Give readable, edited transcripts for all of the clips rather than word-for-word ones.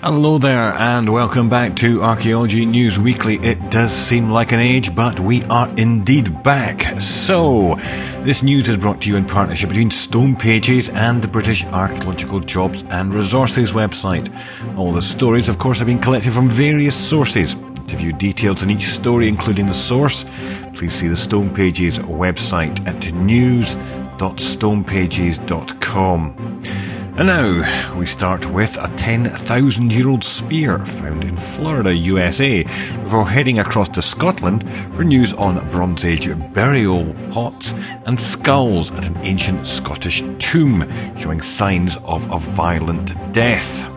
Hello there and welcome back to Archaeology News Weekly. It does seem like an age, but we are indeed back. So, this news is brought to you in partnership between Stone Pages and the British Archaeological Jobs and Resources website. All the stories, of course, have been collected from various sources. To view details on each story, including the source, please see the Stone Pages website at news.stonepages.com. And now, we start with a 10,000-year-old spear found in Florida, USA, before heading across to Scotland for news on Bronze Age burial pots and skulls at an ancient Scottish tomb, showing signs of a violent death.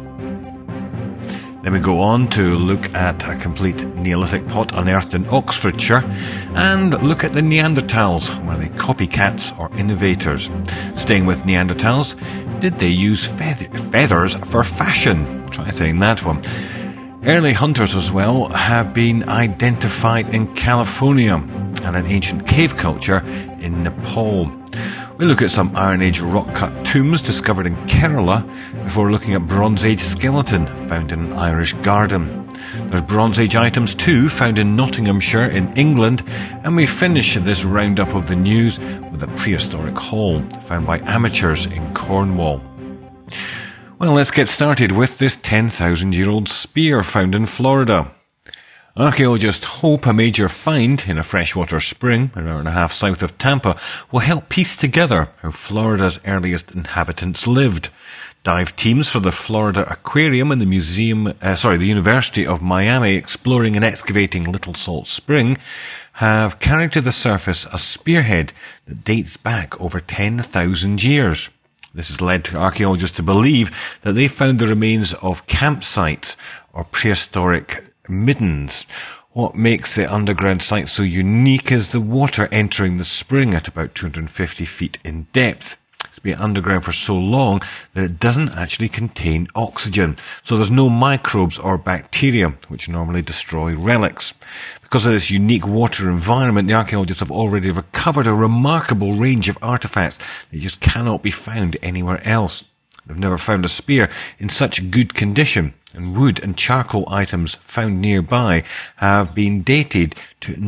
Then we go on to look at a complete Neolithic pot unearthed in Oxfordshire and look at the Neanderthals. Were they copycats or innovators? Staying with Neanderthals, did they use feathers for fashion? Try saying that one. Early hunters as well have been identified in California and an ancient cave culture in Nepal. We look at some Iron Age rock-cut tombs discovered in Kerala before looking at Bronze Age skeleton found in an Irish garden. There's Bronze Age items too found in Nottinghamshire in England, and we finish this roundup of the news with a prehistoric haul found by amateurs in Cornwall. Well, let's get started with this 10,000-year-old spear found in Florida. Archaeologists hope a major find in a freshwater spring, an hour and a half south of Tampa, will help piece together how Florida's earliest inhabitants lived. Dive teams for the Florida Aquarium and the University of Miami, exploring and excavating Little Salt Spring, have carried to the surface a spearhead that dates back over 10,000 years. This has led to archaeologists to believe that they found the remains of campsites or prehistoric middens. What makes the underground site so unique is the water entering the spring at about 250 feet in depth. It's been underground for so long that it doesn't actually contain oxygen, so there's no microbes or bacteria, which normally destroy relics. Because of this unique water environment, the archaeologists have already recovered a remarkable range of artefacts that just cannot be found anywhere else. They've never found a spear in such good condition, and wood and charcoal items found nearby have been dated to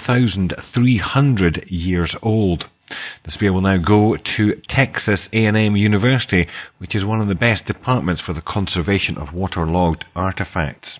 9,300 years old. The spear will now go to Texas A&M University, which is one of the best departments for the conservation of waterlogged artefacts.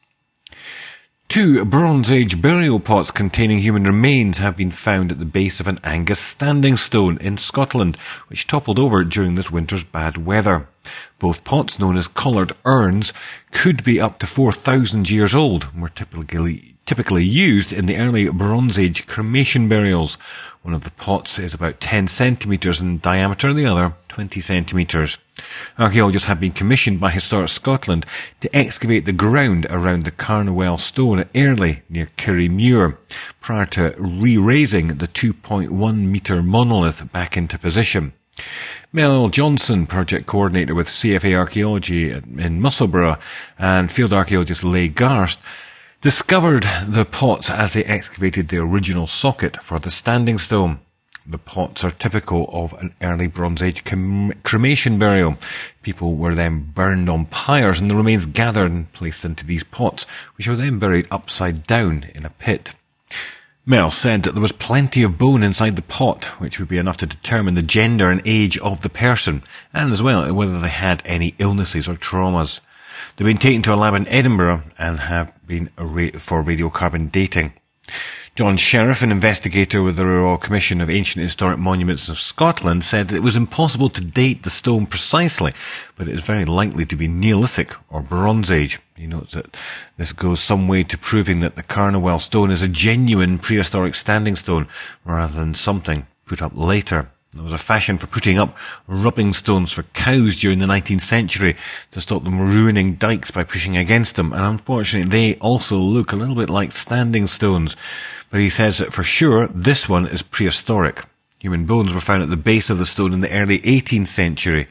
2 Bronze Age burial pots containing human remains have been found at the base of an Angus standing stone in Scotland, which toppled over during this winter's bad weather. Both pots, known as collared urns, could be up to 4,000 years old and were typically used in the early Bronze Age cremation burials. One of the pots is about 10 centimetres in diameter, the other 20 centimetres. Archaeologists have been commissioned by Historic Scotland to excavate the ground around the Carnowell Stone at Airlie near Kirriemuir, prior to re-raising the 2.1 metre monolith back into position. Mel Johnson, project coordinator with CFA Archaeology in Musselburgh, and field archaeologist Leigh Garst, discovered the pots as they excavated the original socket for the standing stone. The pots are typical of an early Bronze Age cremation burial. People were then burned on pyres and the remains gathered and placed into these pots, which were then buried upside down in a pit. Mel said that there was plenty of bone inside the pot, which would be enough to determine the gender and age of the person, and as well whether they had any illnesses or traumas. They've been taken to a lab in Edinburgh and have been for radiocarbon dating. John Sheriff, an investigator with the Royal Commission of Ancient Historic Monuments of Scotland, said that it was impossible to date the stone precisely, but it is very likely to be Neolithic or Bronze Age. He notes that this goes some way to proving that the Carnowell Stone is a genuine prehistoric standing stone rather than something put up later. There was a fashion for putting up rubbing stones for cows during the 19th century to stop them ruining dikes by pushing against them, and unfortunately they also look a little bit like standing stones. But he says that for sure this one is prehistoric. Human bones were found at the base of the stone in the early 18th century.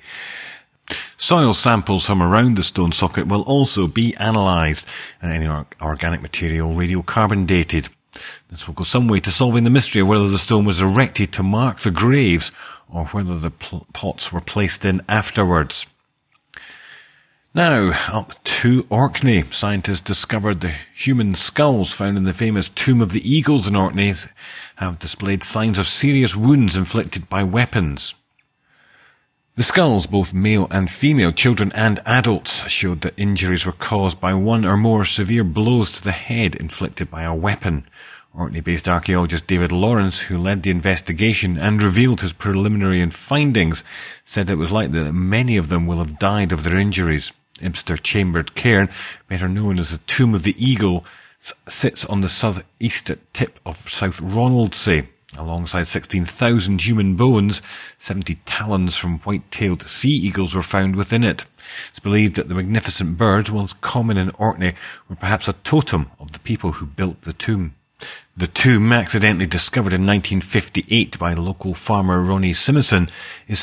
Soil samples from around the stone socket will also be analysed, and any organic material radiocarbon dated. This will go some way to solving the mystery of whether the stone was erected to mark the graves or whether the pots were placed in afterwards. Now, up to Orkney. Scientists discovered the human skulls found in the famous Tomb of the Eagles in Orkney have displayed signs of serious wounds inflicted by weapons. The skulls, both male and female, children and adults, showed that injuries were caused by one or more severe blows to the head inflicted by a weapon. Orkney-based archaeologist David Lawrence, who led the investigation and revealed his preliminary findings, said it was likely that many of them will have died of their injuries. Ibster Chambered Cairn, better known as the Tomb of the Eagle, sits on the southeast tip of South Ronaldsay. Alongside 16,000 human bones, 70 talons from white-tailed sea eagles were found within it. It's believed that the magnificent birds, once common in Orkney, were perhaps a totem of the people who built the tomb. The tomb, accidentally discovered in 1958 by local farmer Ronnie Simison, is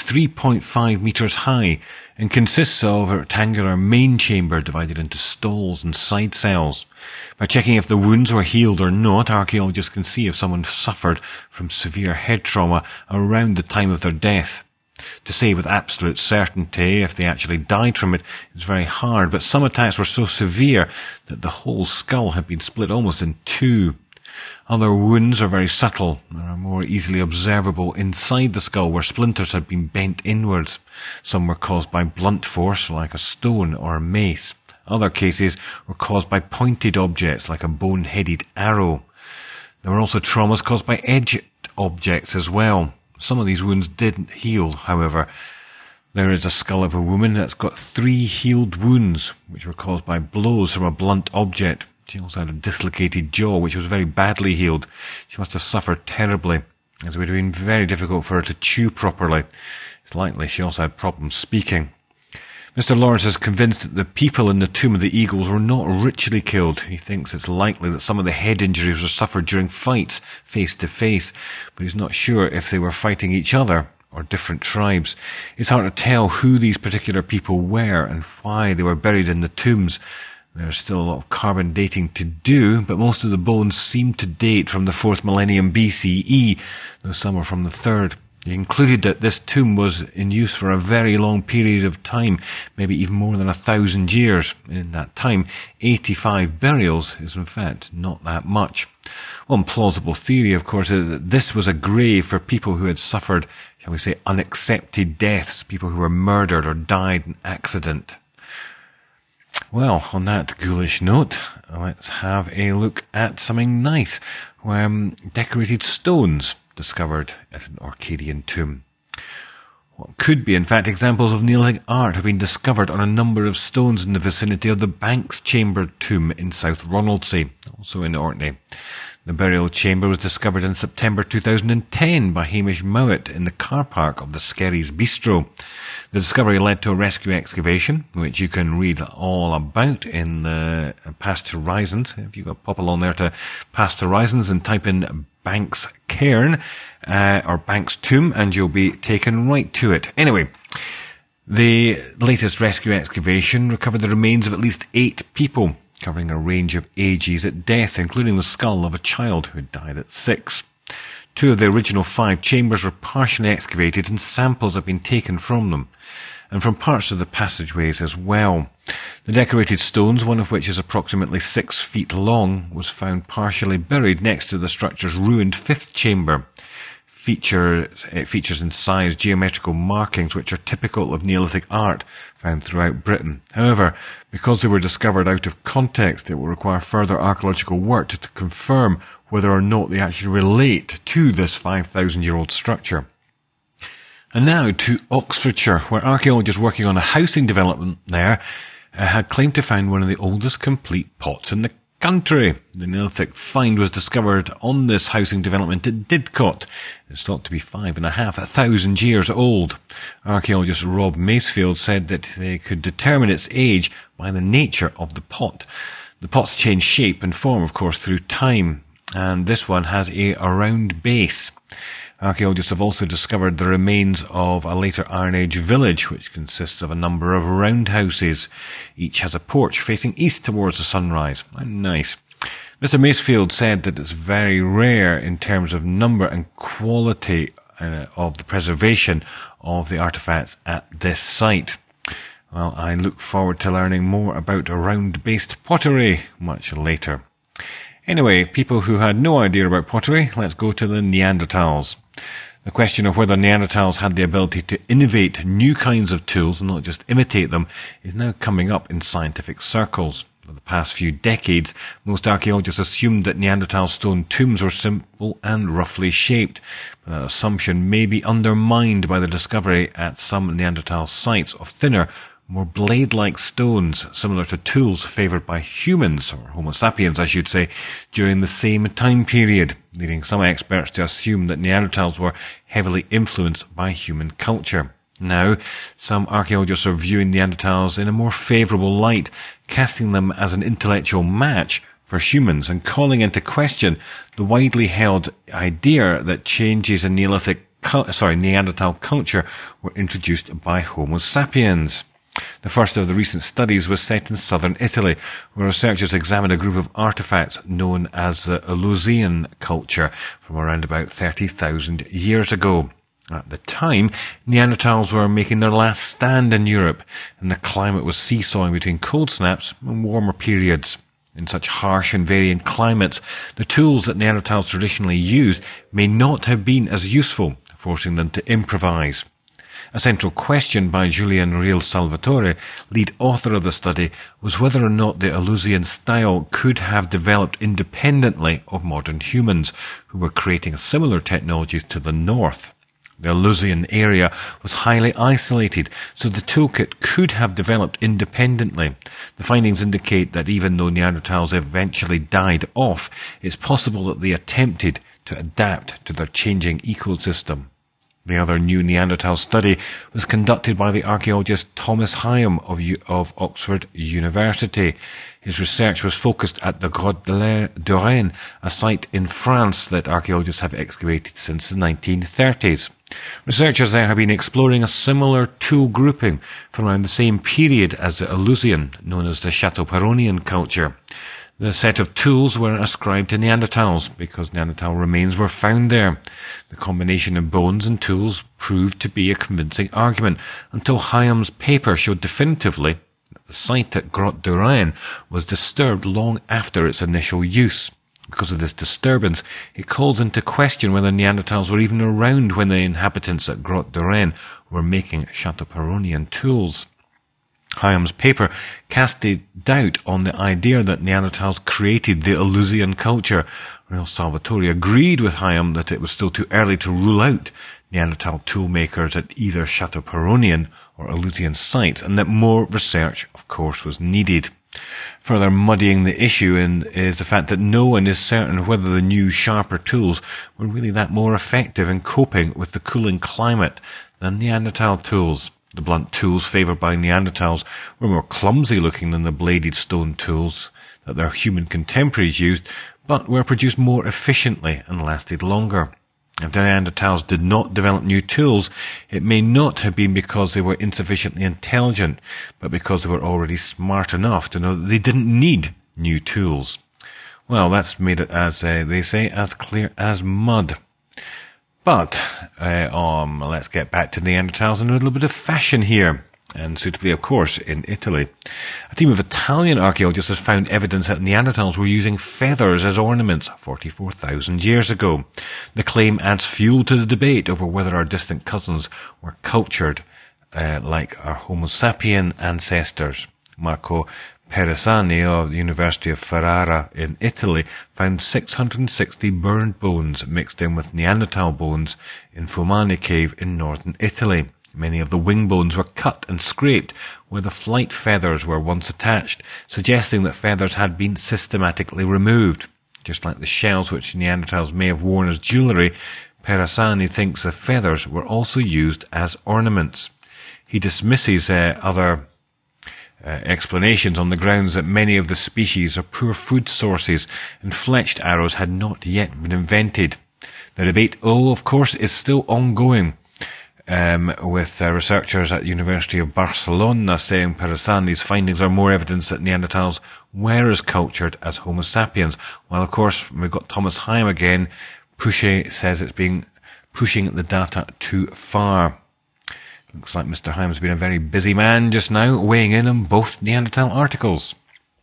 3.5 metres high and consists of a rectangular main chamber divided into stalls and side cells. By checking if the wounds were healed or not, archaeologists can see if someone suffered from severe head trauma around the time of their death. To say with absolute certainty if they actually died from it is very hard, but some attacks were so severe that the whole skull had been split almost in two. Other wounds are very subtle and are more easily observable inside the skull, where splinters had been bent inwards. Some were caused by blunt force, like a stone or a mace. Other cases were caused by pointed objects, like a bone-headed arrow. There were also traumas caused by edged objects as well. Some of these wounds didn't heal, however. There is a skull of a woman that's got 3 healed wounds, which were caused by blows from a blunt object. She also had a dislocated jaw, which was very badly healed. She must have suffered terribly, as it would have been very difficult for her to chew properly. It's likely she also had problems speaking. Mr. Lawrence is convinced that the people in the Tomb of the Eagles were not ritually killed. He thinks it's likely that some of the head injuries were suffered during fights, face to face, but he's not sure if they were fighting each other or different tribes. It's hard to tell who these particular people were and why they were buried in the tombs. There's still a lot of carbon dating to do, but most of the bones seem to date from the 4th millennium BCE, though some are from the 3rd. He concluded that this tomb was in use for a very long period of time, maybe even more than 1,000 years. In that time, 85 burials is in fact not that much. One plausible theory, of course, is that this was a grave for people who had suffered, shall we say, unaccepted deaths, people who were murdered or died in accident. Well, on that ghoulish note, let's have a look at something nice. Decorated stones discovered at an Orcadian tomb. What could be, in fact, examples of Neolithic art have been discovered on a number of stones in the vicinity of the Banks Chamber tomb in South Ronaldsay, also in Orkney. The burial chamber was discovered in September 2010 by Hamish Mowat in the car park of the Skerries Bistro. The discovery led to a rescue excavation, which you can read all about in the Past Horizons. If you pop along there to Past Horizons and type in Banks Cairn or Banks Tomb, and you'll be taken right to it. Anyway, the latest rescue excavation recovered the remains of at least 8 people, covering a range of ages at death, including the skull of a child who died at 6. 2 of the original 5 chambers were partially excavated and samples have been taken from them, and from parts of the passageways as well. The decorated stones, one of which is approximately 6 feet long, was found partially buried next to the structure's ruined 5th chamber. It features incised geometrical markings which are typical of Neolithic art found throughout Britain. However, because they were discovered out of context, it will require further archaeological work to confirm whether or not they actually relate to this 5,000-year-old structure. And now to Oxfordshire, where archaeologists working on a housing development there had claimed to find one of the oldest complete pots in the country. The Neolithic find was discovered on this housing development at Didcot. It's thought to be 5,500 years old. Archaeologist Rob Masefield said that they could determine its age by the nature of the pot. The pots change shape and form, of course, through time, and this one has a round base. Archaeologists have also discovered the remains of a later Iron Age village, which consists of a number of roundhouses. Each has a porch facing east towards the sunrise. Nice. Mr. Masefield said that it's very rare in terms of number and quality of the preservation of the artefacts at this site. Well, I look forward to learning more about round-based pottery much later. Anyway, people who had no idea about pottery, let's go to the Neanderthals. The question of whether Neanderthals had the ability to innovate new kinds of tools and not just imitate them is now coming up in scientific circles. For the past few decades, most archaeologists assumed that Neanderthal stone tombs were simple and roughly shaped. But that assumption may be undermined by the discovery at some Neanderthal sites of thinner, more blade-like stones, similar to tools favoured by humans, or Homo sapiens I should say, during the same time period, leading some experts to assume that Neanderthals were heavily influenced by human culture. Now, some archaeologists are viewing Neanderthals in a more favourable light, casting them as an intellectual match for humans and calling into question the widely held idea that changes in Neanderthal culture were introduced by Homo sapiens. The first of the recent studies was set in southern Italy, where researchers examined a group of artefacts known as the Eleusinian culture from around about 30,000 years ago. At the time, Neanderthals were making their last stand in Europe, and the climate was seesawing between cold snaps and warmer periods. In such harsh and varying climates, the tools that Neanderthals traditionally used may not have been as useful, forcing them to improvise. A central question by Julian Real Salvatore, lead author of the study, was whether or not the Eleusinian style could have developed independently of modern humans, who were creating similar technologies to the north. The Eleusinian area was highly isolated, so the toolkit could have developed independently. The findings indicate that even though Neanderthals eventually died off, it's possible that they attempted to adapt to their changing ecosystem. The other new Neanderthal study was conducted by the archaeologist Thomas Hyam of Oxford University. His research was focused at the Grotte de Rennes, a site in France that archaeologists have excavated since the 1930s. Researchers there have been exploring a similar tool grouping from around the same period as the Eleusinian, known as the Châteauperronian culture. The set of tools were ascribed to Neanderthals because Neanderthal remains were found there. The combination of bones and tools proved to be a convincing argument until Hyam's paper showed definitively that the site at Grotte de Rennes was disturbed long after its initial use. Because of this disturbance, it calls into question whether Neanderthals were even around when the inhabitants at Grotte de Rennes were making Châteauperronian tools. Hyam's paper casted doubt on the idea that Neanderthals created the Eleusinian culture. Real Salvatore agreed with Hyam that it was still too early to rule out Neanderthal tool makers at either Châteauperronian or Eleusinian sites, and that more research, of course, was needed. Further muddying the issue is the fact that no one is certain whether the new, sharper tools were really that more effective in coping with the cooling climate than Neanderthal tools. The blunt tools favoured by Neanderthals were more clumsy looking than the bladed stone tools that their human contemporaries used, but were produced more efficiently and lasted longer. If the Neanderthals did not develop new tools, it may not have been because they were insufficiently intelligent, but because they were already smart enough to know that they didn't need new tools. Well, that's made it, as they say, as clear as mud. But let's get back to Neanderthals in a little bit of fashion here, and suitably, of course, in Italy. A team of Italian archaeologists has found evidence that Neanderthals were using feathers as ornaments 44,000 years ago. The claim adds fuel to the debate over whether our distant cousins were cultured like our Homo sapien ancestors. Marco Peresani of the University of Ferrara in Italy found 660 burned bones mixed in with Neanderthal bones in Fumani cave in northern Italy. Many of the wing bones were cut and scraped where the flight feathers were once attached, suggesting that feathers had been systematically removed. Just like the shells which Neanderthals may have worn as jewellery, Peresani thinks the feathers were also used as ornaments. He dismisses other explanations on the grounds that many of the species are poor food sources and fletched arrows had not yet been invented. The debate, of course, is still ongoing, with researchers at the University of Barcelona saying Peresani's findings are more evidence that Neanderthals were as cultured as Homo sapiens, while of course we've got Thomas Hyam again, says it's pushing the data too far. Looks like Mr. Hyam's been a very busy man just now, weighing in on both Neanderthal articles.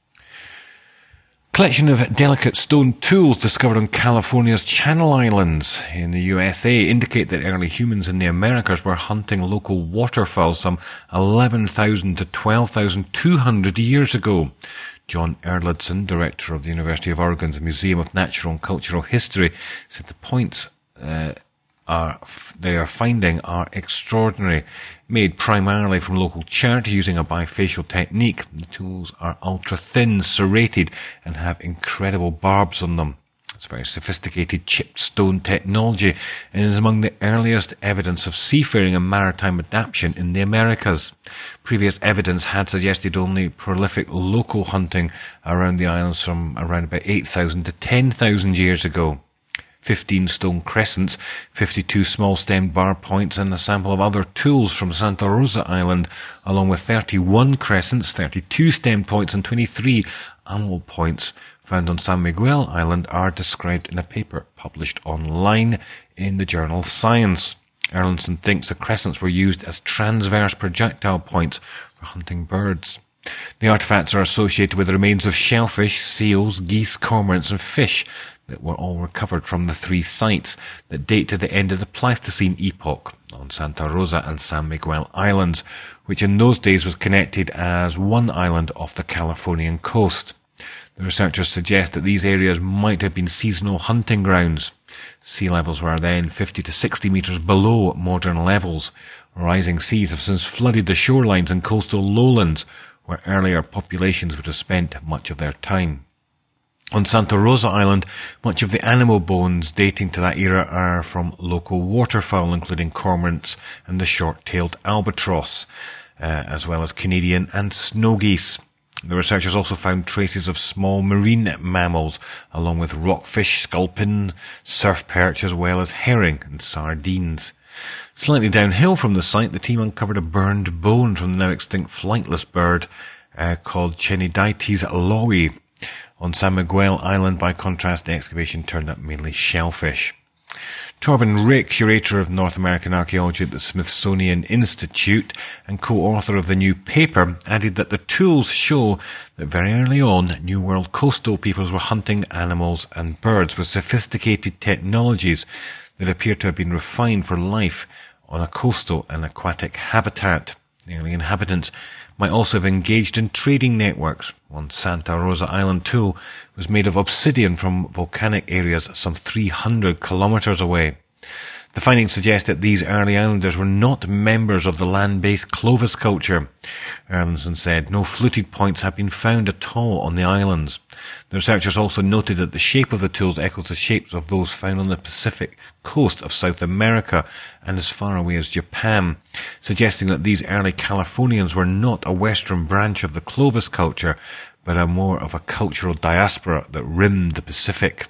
Collection of delicate stone tools discovered on California's Channel Islands in the USA indicate that early humans in the Americas were hunting local waterfowl some 11,000 to 12,200 years ago. John Erlandson, director of the University of Oregon's Museum of Natural and Cultural History, said the points they are finding are extraordinary. Made primarily from local chert using a bifacial technique, the tools are ultra-thin, serrated, and have incredible barbs on them. It's very sophisticated chipped stone technology and is among the earliest evidence of seafaring and maritime adaptation in the Americas. Previous evidence had suggested only prolific local hunting around the islands from around about 8,000 to 10,000 years ago. 15 stone crescents, 52 small-stemmed bar points, and a sample of other tools from Santa Rosa Island, along with 31 crescents, 32 stemmed points, and 23 animal points found on San Miguel Island are described in a paper published online in the journal Science. Erlandson thinks the crescents were used as transverse projectile points for hunting birds. The artifacts are associated with the remains of shellfish, seals, geese, cormorants, and fish that were all recovered from the three sites that date to the end of the Pleistocene epoch on Santa Rosa and San Miguel Islands, which in those days was connected as one island off the Californian coast. The researchers suggest that these areas might have been seasonal hunting grounds. Sea levels were then 50 to 60 metres below modern levels. Rising seas have since flooded the shorelines and coastal lowlands, where earlier populations would have spent much of their time. On Santa Rosa Island, much of the animal bones dating to that era are from local waterfowl, including cormorants and the short-tailed albatross, as well as Canadian and snow geese. The researchers also found traces of small marine mammals, along with rockfish, sculpin, surf perch, as well as herring and sardines. Slightly downhill from the site, the team uncovered a burned bone from the now extinct flightless bird called Chenidaites lowi. On San Miguel Island, by contrast, the excavation turned up mainly shellfish. Torben Rick, curator of North American archaeology at the Smithsonian Institute and co-author of the new paper, added that the tools show that very early on, New World coastal peoples were hunting animals and birds with sophisticated technologies that appear to have been refined for life on a coastal and aquatic habitat. The early inhabitants might also have engaged in trading networks. One Santa Rosa Island tool was made of obsidian from volcanic areas some 300 kilometres away. The findings suggest that these early islanders were not members of the land-based Clovis culture. Erlandson said no fluted points have been found at all on the islands. The researchers also noted that the shape of the tools echoes the shapes of those found on the Pacific coast of South America and as far away as Japan, suggesting that these early Californians were not a western branch of the Clovis culture, but a more of a cultural diaspora that rimmed the Pacific.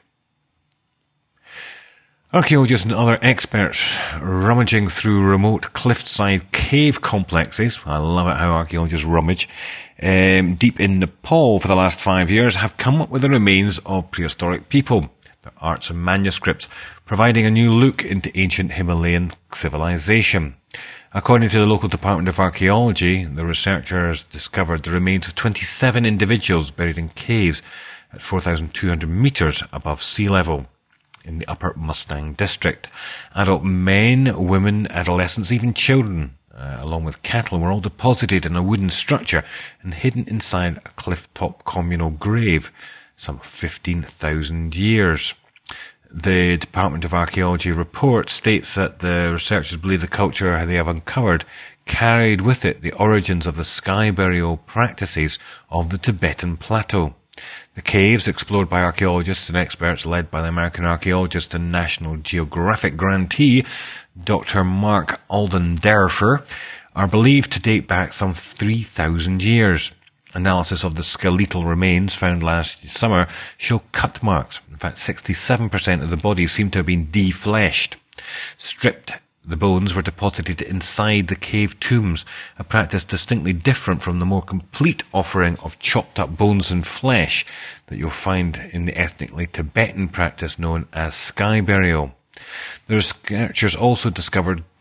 Archaeologists and other experts rummaging through remote cliffside cave complexes, I love it how archaeologists rummage, deep in Nepal for the last 5 years have come up with the remains of prehistoric people, their arts and manuscripts, providing a new look into ancient Himalayan civilization. According to the local Department of Archaeology, the researchers discovered the remains of 27 individuals buried in caves at 4,200 metres above sea level in the Upper Mustang District. Adult men, women, adolescents, even children, along with cattle, were all deposited in a wooden structure and hidden inside a cliff-top communal grave, some 15,000 years. The Department of Archaeology report states that the researchers believe the culture they have uncovered carried with it the origins of the sky burial practices of the Tibetan plateau. The caves, explored by archaeologists and experts led by the American archaeologist and National Geographic grantee, Dr. Mark Alden-Derfer, are believed to date back some 3,000 years. Analysis of the skeletal remains found last summer show cut marks. In fact, 67% of the bodies seem to have been defleshed. Stripped, the bones were deposited inside the cave tombs, a practice distinctly different from the more complete offering of chopped up bones and flesh that you'll find in the ethnically Tibetan practice known as sky burial. The researchers also discovered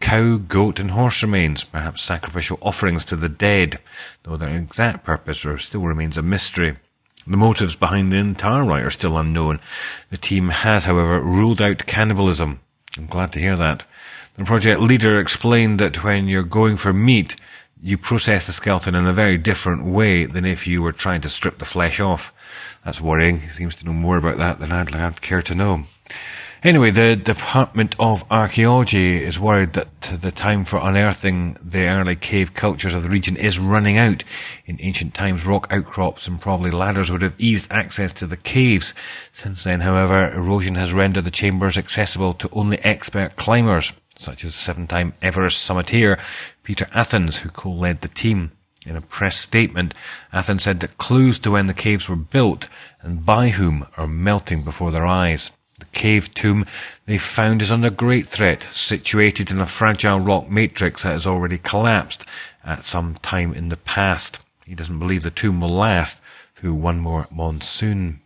cow, goat and horse remains, perhaps sacrificial offerings to the dead, though their exact purpose still remains a mystery. The motives behind the entire rite are still unknown. The team has, however, ruled out cannibalism. I'm glad to hear that. The project leader explained that when you're going for meat, you process the skeleton in a very different way than if you were trying to strip the flesh off. That's worrying. He seems to know more about that than I'd care to know. Anyway, the Department of Archaeology is worried that the time for unearthing the early cave cultures of the region is running out. In ancient times, rock outcrops and probably ladders would have eased access to the caves. Since then, however, erosion has rendered the chambers accessible to only expert climbers, such as 7-time Everest summiteer Peter Athens, who co-led the team. In a press statement, Athens said that clues to when the caves were built and by whom are melting before their eyes. The cave tomb they found is under great threat, situated in a fragile rock matrix that has already collapsed at some time in the past. He doesn't believe the tomb will last through one more monsoon.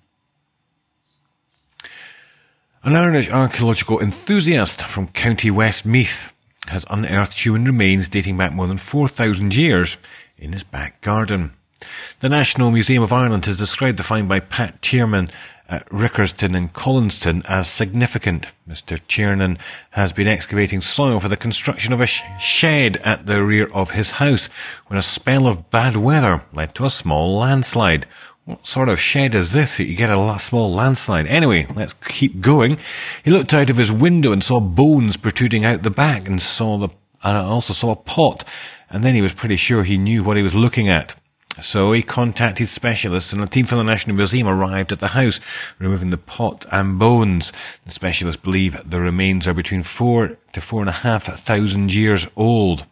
An Irish archaeological enthusiast from County Westmeath has unearthed human remains dating back more than 4,000 years in his back garden. The National Museum of Ireland has described the find by Pat Tiernan at Rickerston in Collinston as significant. Mr. Tiernan has been excavating soil for the construction of a shed at the rear of his house when a spell of bad weather led to a small landslide. What sort of shed is this that you get a small landslide? Anyway, let's keep going. He looked out of his window and saw bones protruding out the back and also saw a pot. And then he was pretty sure he knew what he was looking at. So he contacted specialists and a team from the National Museum arrived at the house, removing the pot and bones. The specialists believe the remains are between 4,000 to 4,500 years old.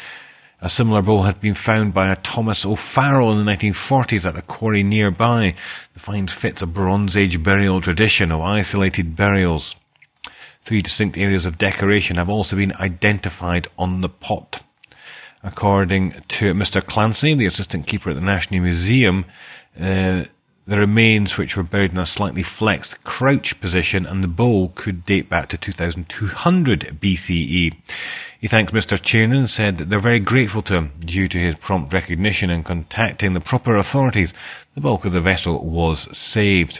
A similar bowl had been found by a Thomas O'Farrell in the 1940s at a quarry nearby. The find fits a Bronze Age burial tradition of isolated burials. 3 distinct areas of decoration have also been identified on the pot. According to Mr. Clancy, the assistant keeper at the National Museum, the remains, which were buried in a slightly flexed crouch position, and the bowl could date back to 2200 BCE. He thanks Mr. Tiernan and said that they're very grateful to him due to his prompt recognition and contacting the proper authorities. The bulk of the vessel was saved.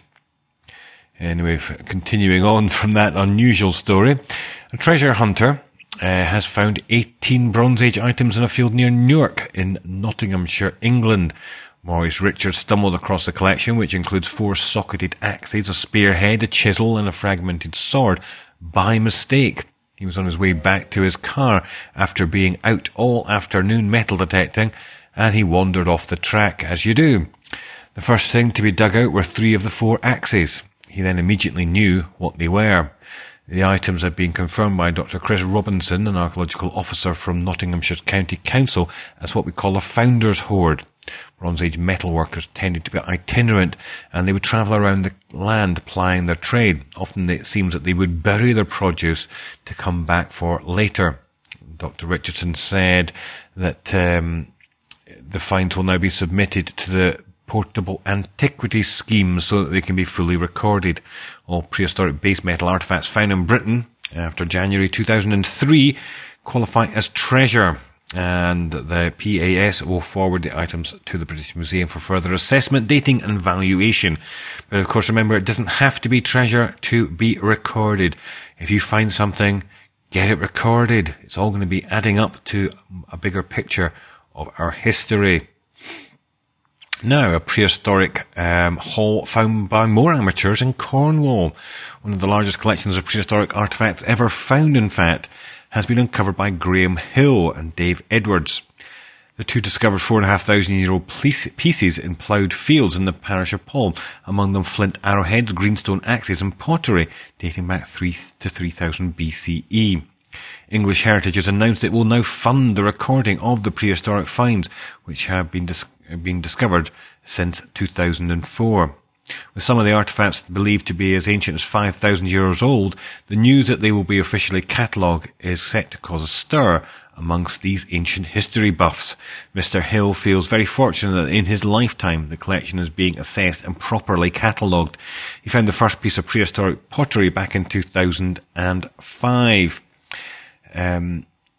Anyway, continuing on from that unusual story, a treasure hunter has found 18 Bronze Age items in a field near Newark in Nottinghamshire, England. Maurice Richards stumbled across the collection, which includes 4 socketed axes, a spearhead, a chisel and a fragmented sword, by mistake. He was on his way back to his car after being out all afternoon metal detecting, and he wandered off the track, as you do. The first thing to be dug out were 3 of the 4 axes. He then immediately knew what they were. The items have been confirmed by Dr. Chris Robinson, an archaeological officer from Nottinghamshire County Council, as what we call a founder's hoard. Bronze Age metalworkers tended to be itinerant, and they would travel around the land plying their trade. Often it seems that they would bury their produce to come back for later. Dr. Richardson said that the finds will now be submitted to the Portable Antiquities Scheme so that they can be fully recorded. All prehistoric base metal artefacts found in Britain after January 2003 qualify as treasure, and the PAS will forward the items to the British Museum for further assessment, dating and valuation. But of course, remember, it doesn't have to be treasure to be recorded. If you find something, get it recorded. It's all going to be adding up to a bigger picture of our history. Now, a prehistoric haul found by more amateurs in Cornwall. One of the largest collections of prehistoric artefacts ever found, in fact, has been uncovered by Graham Hill and Dave Edwards. The two discovered 4,500-year-old pieces in ploughed fields in the parish of Paul, among them flint arrowheads, greenstone axes and pottery dating back 3 to 3000 BCE. English Heritage has announced it will now fund the recording of the prehistoric finds, which have been discovered since 2004. With some of the artefacts believed to be as ancient as 5,000 years old, the news that they will be officially catalogued is set to cause a stir amongst these ancient history buffs. Mr. Hill feels very fortunate that in his lifetime the collection is being assessed and properly catalogued. He found the first piece of prehistoric pottery back in 2005.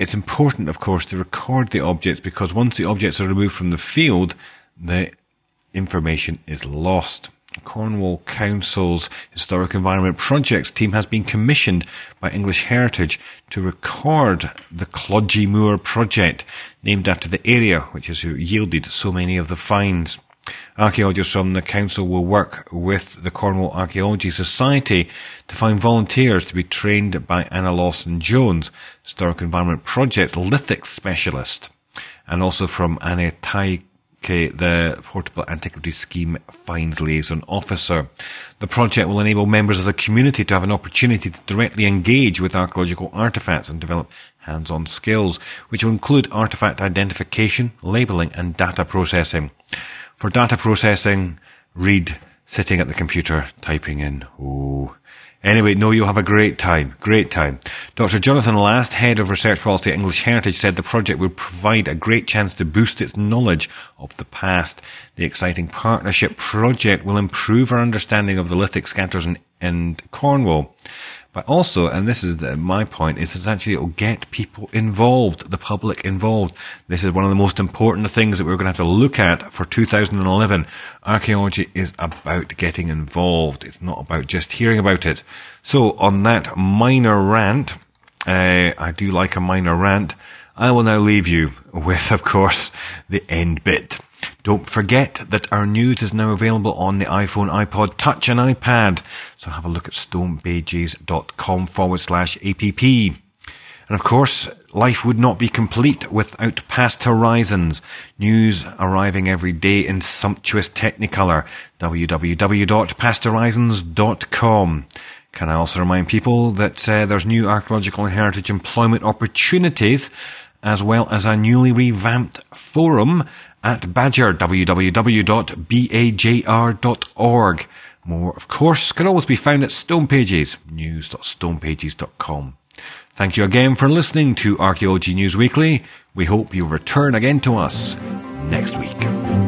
it's important, of course, to record the objects, because once the objects are removed from the field, the information is lost. Cornwall Council's Historic Environment Projects team has been commissioned by English Heritage to record the Clodgy Moor project, named after the area which has yielded so many of the finds. Archaeologists from the council will work with the Cornwall Archaeology Society to find volunteers to be trained by Anna Lawson-Jones, Historic Environment Projects lithics specialist, and also from Anne Taike, the Portable Antiquities Scheme Finds Liaison Officer. The project will enable members of the community to have an opportunity to directly engage with archaeological artefacts and develop hands-on skills, which will include artifact identification, labelling and data processing. For data processing, read sitting at the computer typing in. Anyway, no, you'll have a great time. Dr. Jonathan Last, Head of Research Policy at English Heritage, said the project will provide a great chance to boost its knowledge of the past. The exciting partnership project will improve our understanding of the lithic scatters in Cornwall. But also, and this is my point, is that actually it will get people involved, the public involved. This is one of the most important things that we're going to have to look at for 2011. Archaeology is about getting involved. It's not about just hearing about it. So, on that minor rant, I do like a minor rant, I will now leave you with, of course, the end bit. Don't forget that our news is now available on the iPhone, iPod Touch and iPad. So have a look at stonepages.com/app. And of course, life would not be complete without Past Horizons. News arriving every day in sumptuous Technicolor. www.pasthorizons.com. Can I also remind people that there's new archaeological and heritage employment opportunities, as well as a newly revamped forum at Badger, www.bajr.org. More, of course, can always be found at Stone Pages, news.stonepages.com. Thank you again for listening to Archaeology News Weekly. We hope you'll return again to us next week.